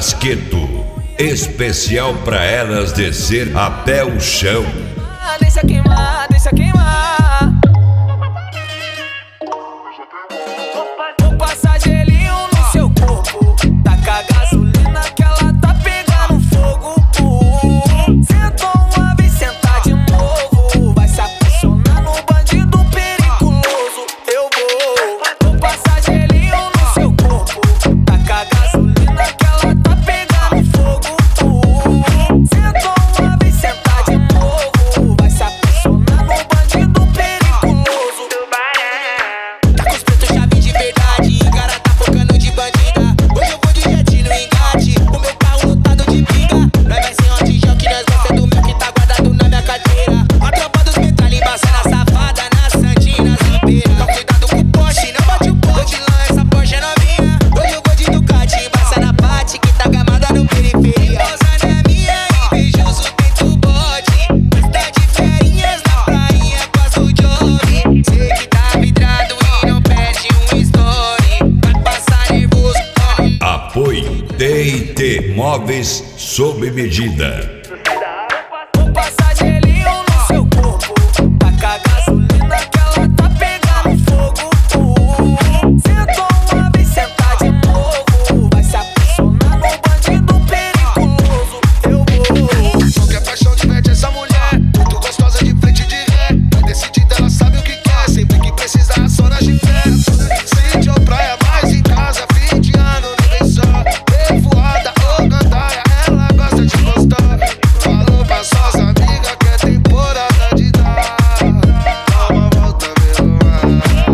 Tasqueto, especial pra elas descer até o chão. Deixa queimar, deixa queimar. Vou passar gelinho no seu corpo. Taca a gasolina que ela tá pegando fogo. Sentou uma vez, sentar de novo. Vai se apaixonar no bandido periculoso. Eu vou passar gelinho no seu corpo. Taca a gasolina que ela tá pegando fogo. Sentou uma vez, sentar de novo. Vai se apaixonar no bandido periculoso. Tá com os pretos chave de verdade. Cara tá focando de bandida. Hoje eu vou de jet no engate. O meu carro lotado de pinga. Nós vai ser anti-gel que nós gosta do meu que tá guardado na minha carteira. A tropa dos metralha embaçando a safada na Santina solteira. Então cuidado com o Porsche, não bate o pote. Lá essa Porsche é novinha. Hoje eu vou de Ducati embaçando a Pati que tá gamada no periferia. Pousando é minha, invejoso dentro do bote. Está de ferinhas na prainha com azul job. Sei que tá vidrado e não perde um story. Vai passar nervoso. Apoio TIT Móveis sob medida. Vou passar gelinho no seu corpo. Taca a gasolina que ela tá pegando fogo. Sentou uma vez, sentar de novo. Vai se apaixonar no bandido periculoso. Eu vou. Só que a paixão diverte essa mulher. Muito gostosa de frente de ré. Vai decidida, ela sabe o que quer. Sempre que precisar, só na gifé. Sítio ou praia, mais em casa. Fim de ano, não vem só. Revoada ou gandaia, ela gosta de gostar. Falou pra suas amigas que é temporada de dar. Dá uma volta pelo mar.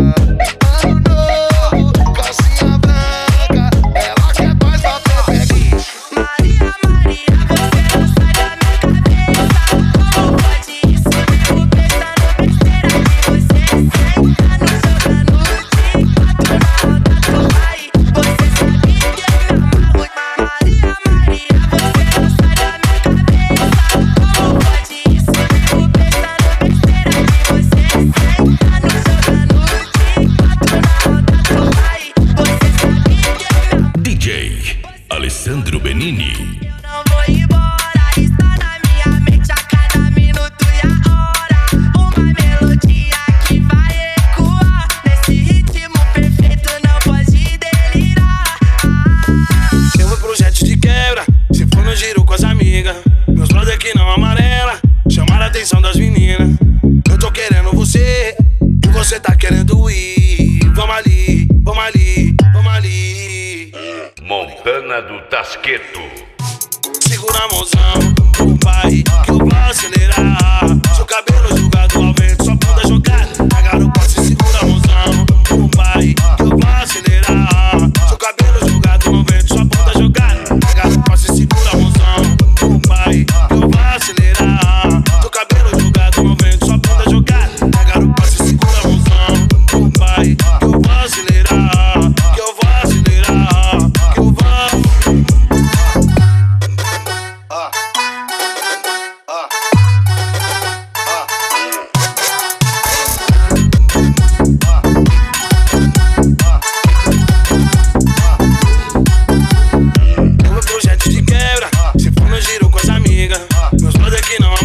Ano novo, calcinha branca. Ela quer paz pra pepeque. Maria, Maria, você não sai da minha cabeça. Como pode isso? Vivo pensando besteira que você senta no jogando de quatro na roda do pai. Você sabe que eu me amarro. Maria, Maria, você não sai da minha cabeça. Como pode isso? Vivo pensando besteira que você senta no jogando de quatro na roda do pai. Você sabe que eu me amarro. DJ Alessandro Benini. Eu não vou embora, está na minha mente a cada minuto e a hora. Uma melodia que vai ecoar. Nesse ritmo perfeito não pode delirar. Eu vou pro jet de quebra, se for no giro com as amigas. Meus brother que não amarela, chamar a atenção das meninas. Eu tô querendo você, e você tá querendo ir. Vamos ali, vamos ali, vamos ali. Montana do Tasqueto. Segura a mãozão, o pai, que eu vou acelerar. Seu cabelo jogado ao vento, sua bunda jogada na garupa. Se segura a mãozão, o pai, que eu vou acelerar. Seu cabelo jogado no vento, sua bunda jogada na garupa. Se segura a mãozão, o pai, que eu vou acelerar. Seu cabelo jogado no vento, sua bunda jogada na garupa. Se segura a mãozão, o pai, que eu vou acelerar. Que eu vou acelerar, que eu vou. Eu vou pro jet de quebra, se for no giro com as amigas. Meus brother que não